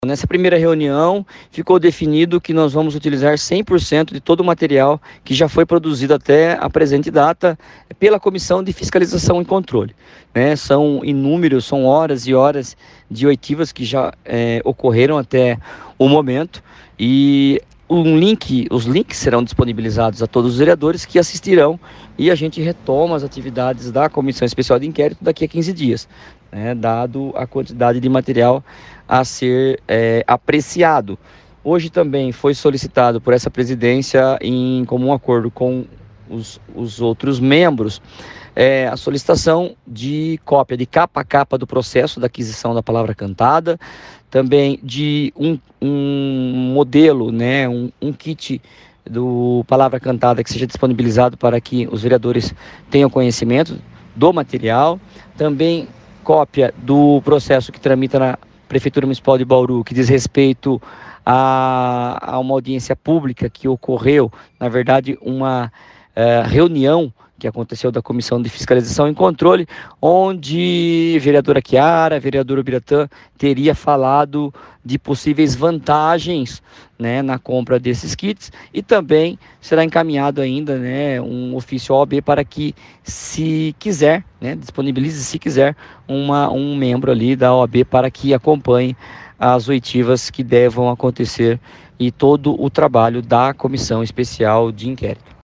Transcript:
Nessa primeira reunião, ficou definido que nós vamos utilizar 100% de todo o material que já foi produzido até a presente data pela Comissão de Fiscalização e Controle, né? São inúmeros, são horas e horas de oitivas que já ocorreram até o momento e os links serão disponibilizados a todos os vereadores que assistirão e a gente retoma as atividades da Comissão Especial de Inquérito daqui a 15 dias, né, dado a quantidade de material a ser apreciado. Hoje também foi solicitado por essa presidência, em comum acordo com os outros membros, a solicitação de cópia de capa a capa do processo da aquisição da palavra cantada, também de um modelo, né, um kit do Palavra Cantada que seja disponibilizado para que os vereadores tenham conhecimento do material, também cópia do processo que tramita na Prefeitura Municipal de Bauru, que diz respeito a uma audiência pública que ocorreu, na verdade, uma reunião que aconteceu da Comissão de Fiscalização e Controle, onde a vereadora Chiara, a vereadora Biratã teria falado de possíveis vantagens, né, na compra desses kits, e também será encaminhado ainda, né, um ofício à OAB para que, se quiser, né, disponibilize, se quiser, um membro ali da OAB para que acompanhe as oitivas que devam acontecer e todo o trabalho da Comissão Especial de Inquérito.